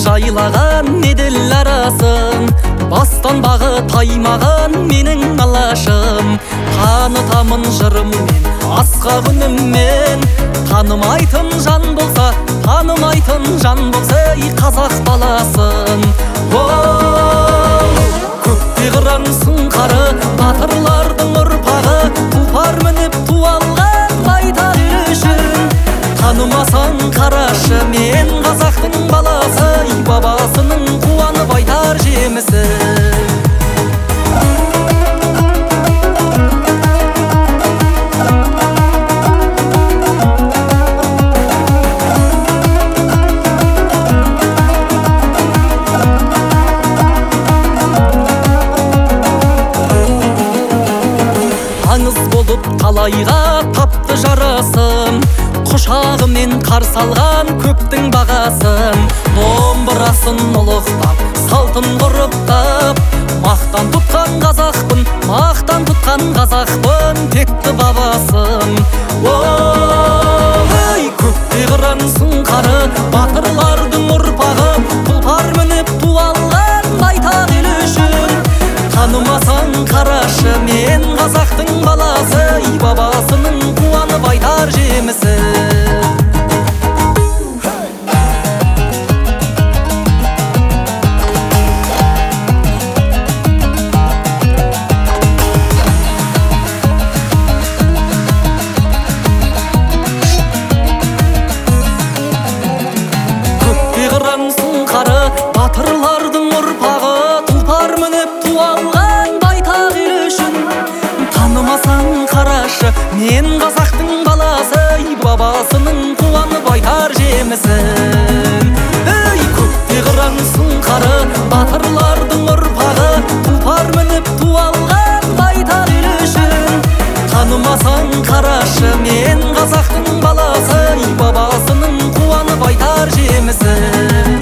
жайлаған еділ арасын, бастан бағы таймаған менің алашым. Танытамын жырыммен, асқақ үніммен, танымайтын жан болса, танымайтын жан болса, қазақ баласын. Көкте қыран сұңқары, батырлардың ұрпағы, тұлпар мініп туалған байтақ ел үшін. Танымасаң қарашы, мен қазақтың баласы, бабасының қуанып айтар жемісі. Аңыз болып талайға тапты жарасым, құшағымен қарсы алған көптің бағасын. Домбырасын ұлықтап, салтын ғұрыптап, мақтан тұтқан қазақпын, мақтан тұтқан қазақпын, текті бабасын. Ой, көкте қыран сұңқары, батырлардың ұрпағы, тұлпар мініп туалған байтақ ел үшін. Танымасаң қарашы, мен қазақтың баласы, бабасының қуанып айтар жемісі. Көкте қыран сұңқары, батырлардың ұрпағы, тұлпар мініп туалған байтақ ел үшін. Танымасаң қарашы, мен қазақтың баласы, бабасының қуанып айтар жемісін. Көкте қыран сұңқары, батырлардың ұрпағы, тұлпар мініп туалған байтақ ел үшін. Танымасаң қарашы, мен қазақтың баласы, бабасының қуанып айтар жемісін.